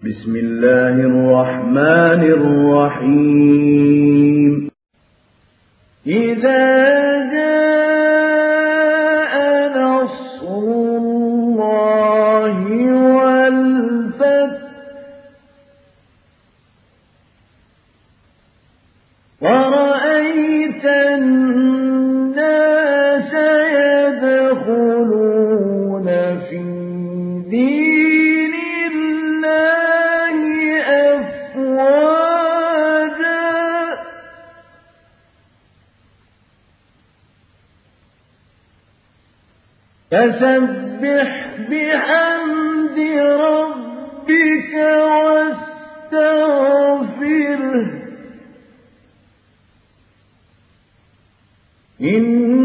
بسم الله الرحمن الرحيم إذا جاء نصر الله والفتح ورأيت الناس يدخلون في دين الله أفواجا فسبح بحمد ربك واستغفره